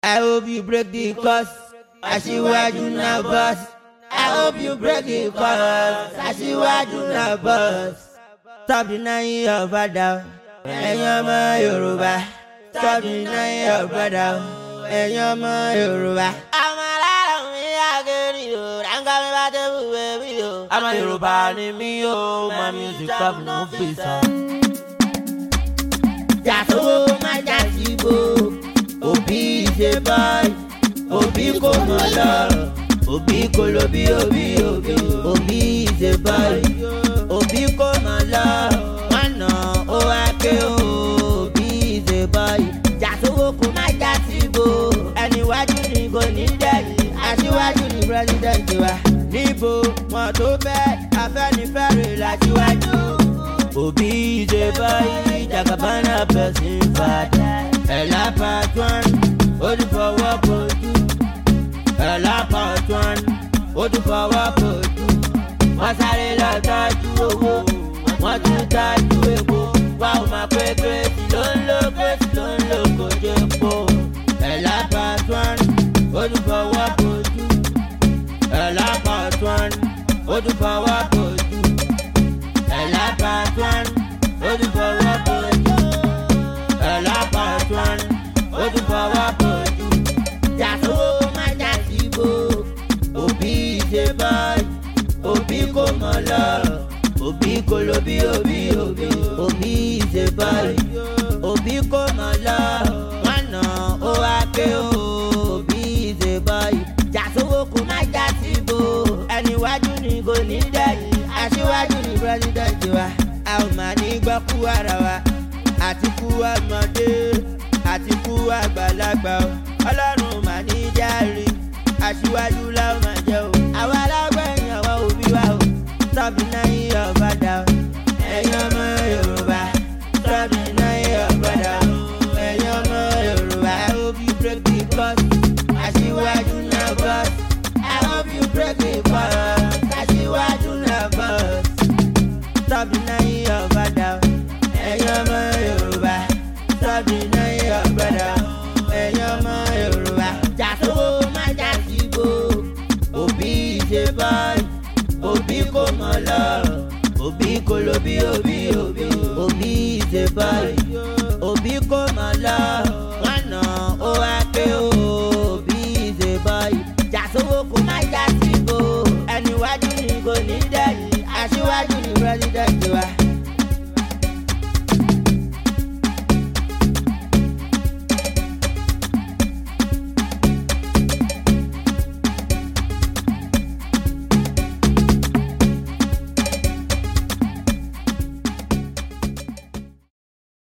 I hope you break the curse. Aṣíwájú na boss. I hope you break the curse. Aṣíwájú na boss. Stop denying your father. Ẹ̀yin ọmọ Yorùbá. Stop denying your brother. Ẹ̀yin ọmọ Yorùbá. Àwọn alára mi àgẹ̀rì o. Ráńgá mi bá tẹ̀ wù mí o. Ọmọ Yorùbá ni mí o. My music stop no face on. Jàsówó má jà síbò. Òbí ṣe báyìí. Òbí kò mọ̀ lọ. Òbí kò lo bí òbí. Òbí ṣe báyìí. Òbí kò mọ̀ lọ. Wọ́n nà ó wá ké o. Òbí ṣe báyìí. Jàsówó kò má jà síbò. Ẹniwájú ni kò ní dẹ̀yìn. Aṣíwájú ni pírẹ́sidẹ̀ntì wa. Níbo wọn tó bẹ́ẹ̀ Afẹ́nifẹ́re láṣíwájú. Òbí ṣe báyìí. Jagabana person fada. Ẹ̀là pàtón. Ó ti fọwọ́ kojú. Ẹ̀là pàtón. Ó ti fọwọ́ kojú. Wọ́n sáré lọ tọ́jú owó. Wọ́n tún tọ́jú epo. Wá ò máa pé kérésì ló ń lo kojú epo. Ẹ̀là pàtón. Ó ti fọwọ́ kojú. Ẹ̀là pàtón. Ó ti fọwọ́ kojú. Ẹ̀là pàtón. Ó ti fọwọ́ kojú. Ẹ̀là pàtón. Ó ti fọwọ́ kojú. Jàsówó má jà síbò. Òbí ṣe báyìí. Òbí kò mọ̀ lọ. Òbí kò lo bí òbí. Òbí ṣe báyìí. Òbí kò mọ̀ lọ. Wọ́n nà ó wá ké o. Òbí ṣe báyìí. Jàsówó kò má jà síbò. Ẹniwájú ni kò ní dẹ̀yìn. Aṣíwájú ni pírẹ́sidẹ̀ntì wa. A ò máa ní gbọ́ kú ara wa. Àti kú ọmọdé. Àti kú àgbàlagbà o. Ọlọ́run mà ní járe. Aṣíwájú láwọn máa jẹ́ o. Àwa alágbẹ̀yìn àwọn òbí wa o. Stop denying your father o. Ẹ̀yin ọmọ Yorùbá. Stop denying your brother o. Ẹ̀yin ọmọ Yorùbá. I hope you break the curse. Aṣíwájú na boss. I hope you break the curse. Aṣíwájú na boss. Stop denying your father o. Ẹ̀yin ọmọ Yorùbá. Stop denying your brother o. Ẹ̀yin ọmọ Yorùbá. Jàsówó má jà síbò. Òbí ṣe báyìí. Òbí kò mọ̀ lọ. Òbí kò lo bí òbí. Òbí ṣe báyìí. Òbí kò mọ̀ lọ. Wọ́n nà ó wá ké o. Òbí ṣe báyìí. Jàsówó kò má jà síbò. Ẹniwájú ni kò ní dẹ̀yìn. Aṣíwájú ni pírẹ́sidẹ̀ntì wa.